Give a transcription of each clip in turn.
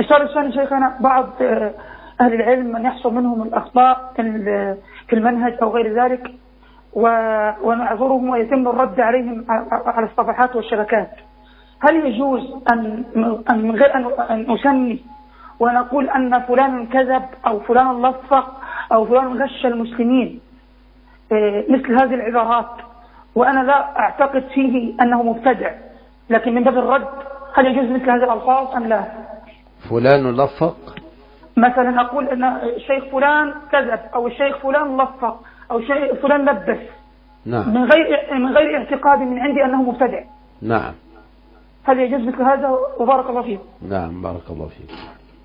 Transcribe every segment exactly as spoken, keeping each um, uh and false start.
السؤال الثاني شيخنا، بعض أهل العلم من يحصل منهم الأخطاء في المنهج أو غير ذلك ونعذرهم ويتم الرد عليهم على الصفحات والشبكات، هل يجوز أن من غير أن أسمي ونقول أن فلان كذب أو فلان لصق أو فلان غش المسلمين مثل هذه العبارات، وأنا لا أعتقد فيه أنه مبتدع، لكن من باب الرد هل يجوز مثل هذه الألفاظ أم لا؟ فلان لصق، مثلا نقول أن الشيخ فلان كذب أو الشيخ فلان لصق أو الشيخ فلان لبس، نعم، من غير من غير اعتقاد من عندي أنه مبتدع، نعم، هل يجوز مثل هذا؟ وبارك الله فيك. نعم، بارك الله فيك.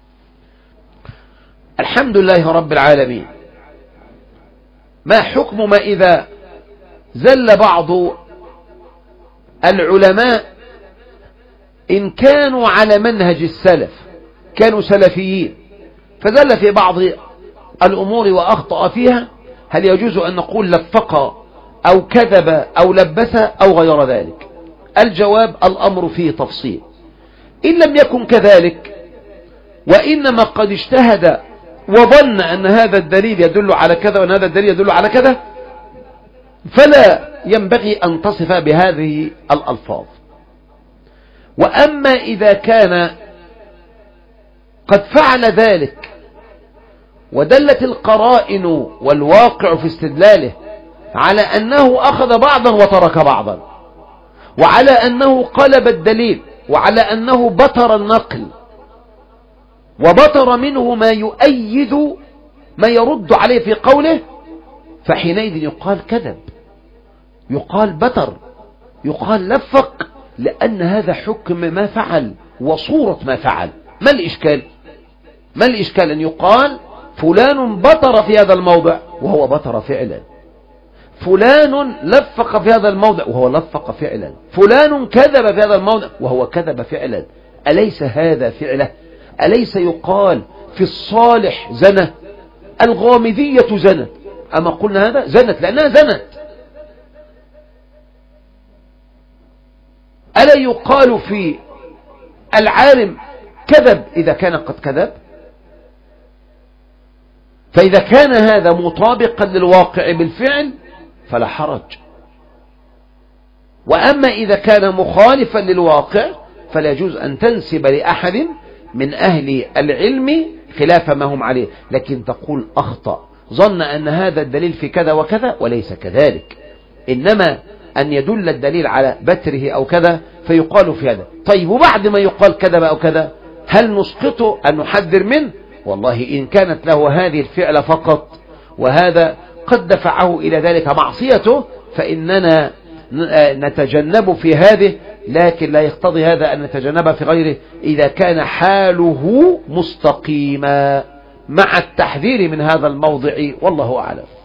الحمد لله رب العالمين. ما حكم ما إذا زل بعض العلماء إن كانوا على منهج السلف، كانوا سلفيين، فزل في بعض الأمور وأخطأ فيها، هل يجوز أن نقول لفق أو كذب أو لبس أو غير ذلك؟ الجواب الأمر فيه تفصيل. إن لم يكن كذلك وإنما قد اجتهد وظن أن هذا الدليل يدل على كذا وأن هذا الدليل يدل على كذا، فلا ينبغي أن تصف بهذه الألفاظ. وأما إذا كان قد فعل ذلك ودلت القرائن والواقع في استدلاله على أنه أخذ بعضا وترك بعضا، وعلى أنه قلب الدليل، وعلى أنه بتر النقل وبتر منه ما يؤيد ما يرد عليه في قوله، فحينئذ يقال كذب، يقال بتر، يقال لفق، لأن هذا حكم ما فعل وصورة ما فعل. ما الإشكال؟ ما الإشكال أن يقال فلان بتر في هذا الموضع وهو بتر فعلا، فلان لفق في هذا الموضع وهو لفق فعلا، فلان كذب في هذا الموضع وهو كذب فعلا؟ أليس هذا فعله؟ أليس يقال في الصالح زنى، الغامدية زنت، أما قلنا هذا زنت لأنها زنت؟ ألا يقال في العالم كذب إذا كان قد كذب؟ فإذا كان هذا مطابقا للواقع بالفعل فلا حرج، وأما إذا كان مخالفا للواقع فلا يجوز أن تنسب لأحد من أهل العلم خلاف ما هم عليه، لكن تقول أخطأ، ظن أن هذا الدليل في كذا وكذا وليس كذلك، إنما أن يدل الدليل على بتره أو كذا فيقال في هذا. طيب، وبعد ما يقال كذا أو كذا هل نسقطه أن نحذر منه؟ والله إن كانت له هذه الفعل فقط وهذا قد دفعه إلى ذلك معصيته فإننا نتجنب في هذه، لكن لا يقتضي هذا أن نتجنب في غيره إذا كان حاله مستقيما مع التحذير من هذا الموضع، والله أعلم.